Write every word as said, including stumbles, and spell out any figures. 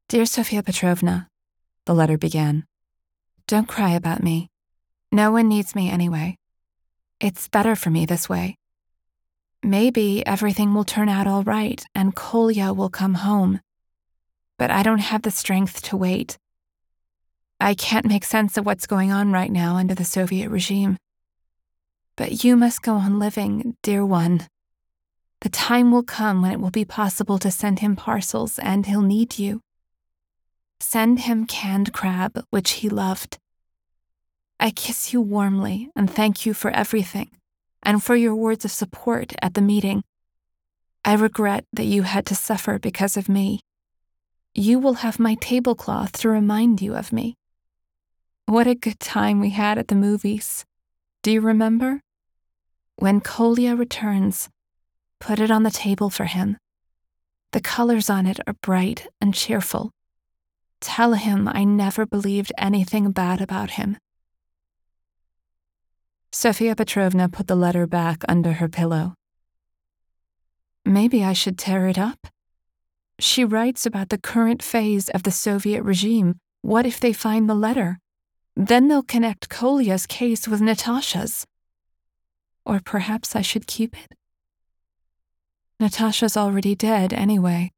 Dear Sofia Petrovna, the letter began, don't cry about me. No one needs me anyway. It's better for me this way. Maybe everything will turn out all right and Kolya will come home. But I don't have the strength to wait. I can't make sense of what's going on right now under the Soviet regime. But you must go on living, dear one. The time will come when it will be possible to send him parcels and he'll need you. Send him canned crab, which he loved. I kiss you warmly and thank you for everything and for your words of support at the meeting. I regret that you had to suffer because of me. You will have my tablecloth to remind you of me. What a good time we had at the movies. Do you remember? When Kolya returns, put it on the table for him. The colors on it are bright and cheerful. Tell him I never believed anything bad about him. Sofia Petrovna put the letter back under her pillow. Maybe I should tear it up. She writes about the current phase of the Soviet regime. What if they find the letter? Then they'll connect Kolya's case with Natasha's. Or perhaps I should keep it? Natasha's already dead anyway.